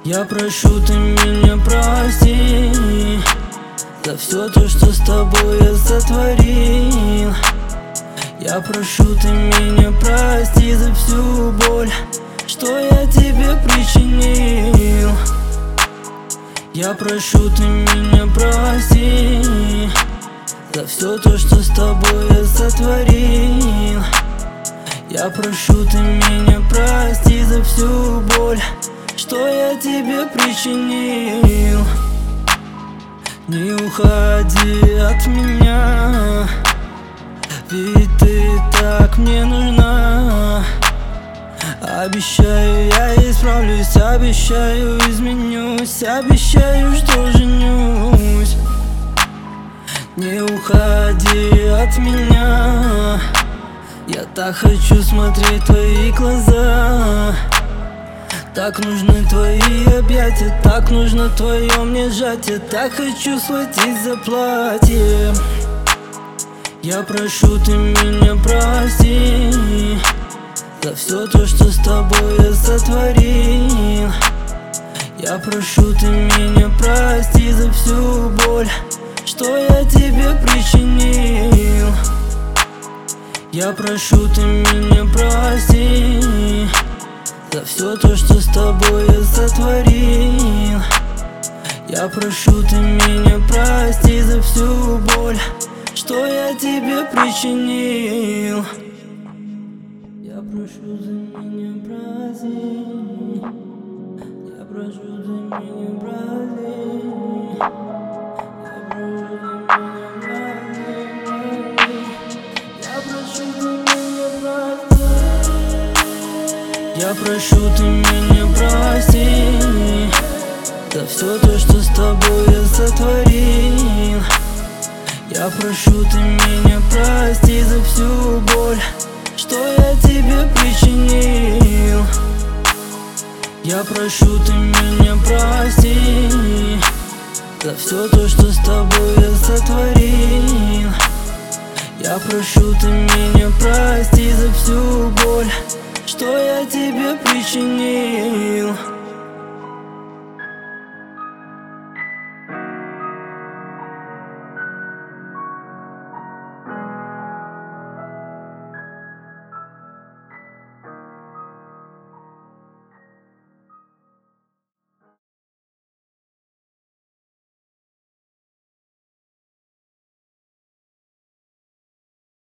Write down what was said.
Я прошу, ты меня прости за все то, что с тобой я сотворил. Я прошу, ты меня прости за всю боль, что я тебе причинил. Я прошу, ты меня прости за все то, что с тобой я сотворил. Я прошу, ты меня прости за всю боль, что я тебе причинил. Не уходи от меня, ведь ты так мне нужна. Обещаю, я исправлюсь, обещаю, изменюсь, обещаю, что женюсь. Не уходи от меня, я так хочу смотреть в твои глаза. Так нужны твои объятия, так нужно твое мне сжатие. Так хочу схватить за платье. Я прошу, ты меня прости за все то, что с тобой я сотворил. Я прошу, ты меня прости за всю боль, что я тебе причинил. Я прошу, ты меня прости за все то, что с тобой я сотворил. Я прошу, ты меня прости за всю боль, что я тебе причинил. Я прошу, ты меня прости. Я прошу, ты меня прости. Я прошу, ты меня прости за все то, что с тобой я сотворил. Я прошу, ты меня прости за всю боль, что я тебе причинил. Я прошу, ты меня прости за все то, что с тобой я сотворил. Я прошу, ты меня прости за все.